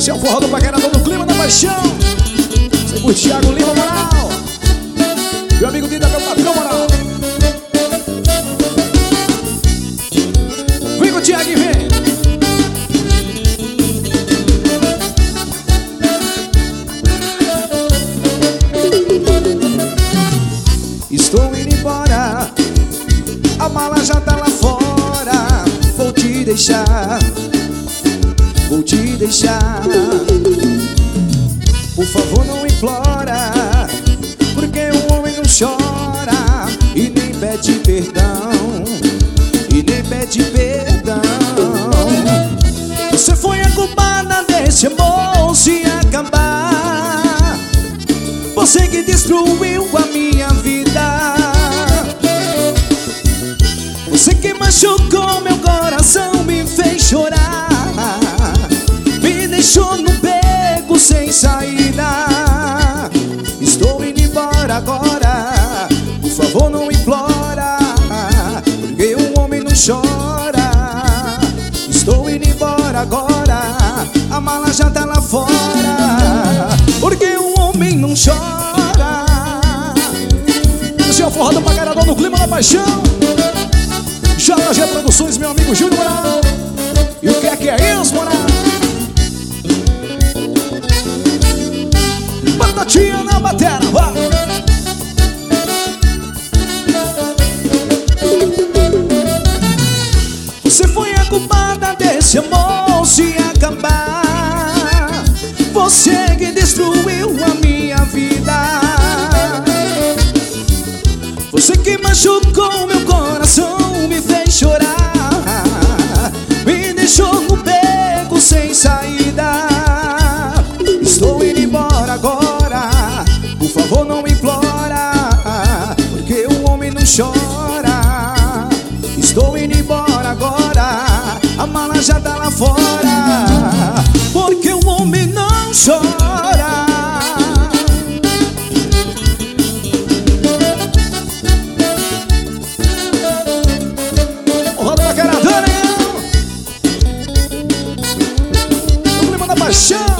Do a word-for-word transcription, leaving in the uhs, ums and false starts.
Esse é o forró do paquerador no clima da paixão. Você curte Thiago Lima, moral. Meu amigo Dida, meu patrão, moral. Vem com o Thiago e vem. Estou indo embora, a mala já tá lá fora. Vou te deixar, vou te deixar. Por favor não implora, porque o homem não chora e nem pede perdão, e nem pede perdão. Você foi a culpada desse amor se acabar. Você que destruiu a minha vida. Você que machucou meu coração, me fez chorar, me deixou no beco sem saída. Estou indo embora agora, por favor não implora, porque um homem não chora. Estou indo embora agora, a mala já tá lá fora, porque um homem não chora. Esse é o forró do paquerador no clima da paixão. J G Produções, meu amigo Júnior Moral. E o que é que é isso, moral? Batatinha na batera, vai! Você foi a culpada desse amor se acabar. Você que destruiu a minha vida. Você que machucou meu coração, me fez chorar, me deixou no beco sem saída. Estou indo embora agora, por favor não implora, porque o homem não chora. Estou indo embora agora, a mala já tá lá fora, porque o homem não chora. Paixão.